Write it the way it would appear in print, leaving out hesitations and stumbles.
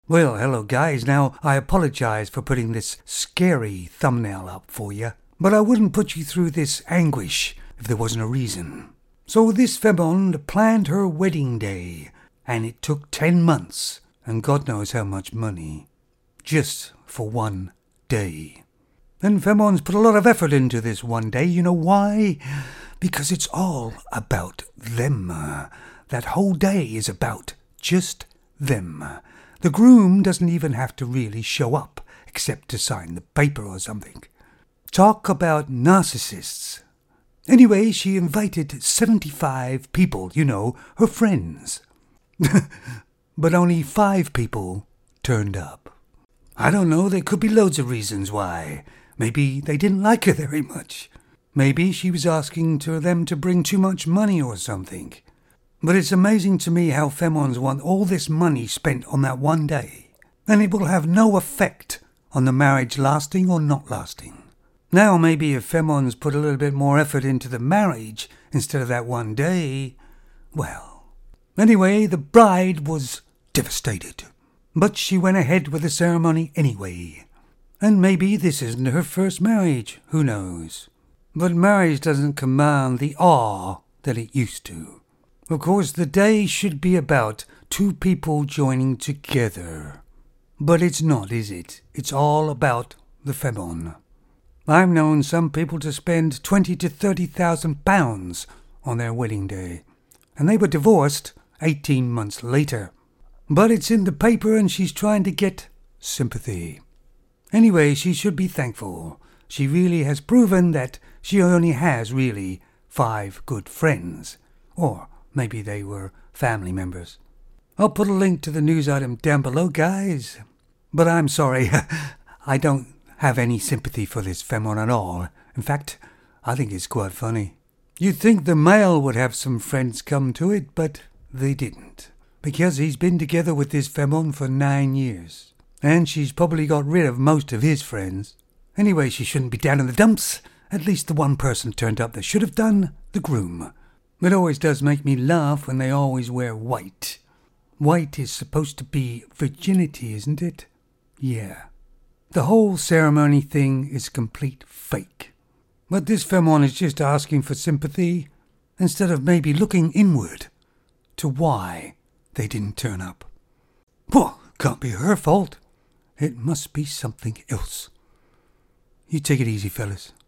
Well, hello guys. Now, I apologize for putting this scary thumbnail up for you, but I wouldn't put you through this anguish if there wasn't a reason. So this Femond planned her wedding day, and it took 10 months, and God knows how much money, just for one day. And Femond's put a lot of effort into this one day. You know why? Because it's all about them. That whole day is about just them. The groom doesn't even have to really show up, except to sign the paper or something. Talk about narcissists. Anyway, she invited 75 people, her friends. But only 5 people turned up. I don't know, there could be loads of reasons why. Maybe they didn't like her very much. Maybe she was asking them to bring too much money or something. But it's amazing to me how Femonds want all this money spent on that one day, and it will have no effect on the marriage lasting or not lasting. Now maybe if Femonds put a little bit more effort into the marriage instead of that one day, well. Anyway, the bride was devastated, but she went ahead with the ceremony anyway. And maybe this isn't her first marriage, who knows? But marriage doesn't command the awe that it used to. Of course, the day should be about 2 people joining together. But it's not, is it? It's all about the Femond. I've known some people to spend 20 to 30,000 pounds on their wedding day, and they were divorced 18 months later. But it's in the paper and she's trying to get sympathy. Anyway, she should be thankful. She really has proven that she only has really 5 good friends. Or maybe they were family members. I'll put a link to the news item down below, guys. But I'm sorry, I don't have any sympathy for this Femond at all. In fact, I think it's quite funny. You'd think the male would have some friends come to it, but they didn't. Because he's been together with this Femond for 9 years. And she's probably got rid of most of his friends. Anyway, she shouldn't be down in the dumps. At least the one person turned up that should have done, the groom. It always does make me laugh when they always wear white. White is supposed to be virginity, isn't it? Yeah. The whole ceremony thing is complete fake. But this Femond is just asking for sympathy, instead of maybe looking inward to why they didn't turn up. Well, can't be her fault. It must be something else. You take it easy, fellas.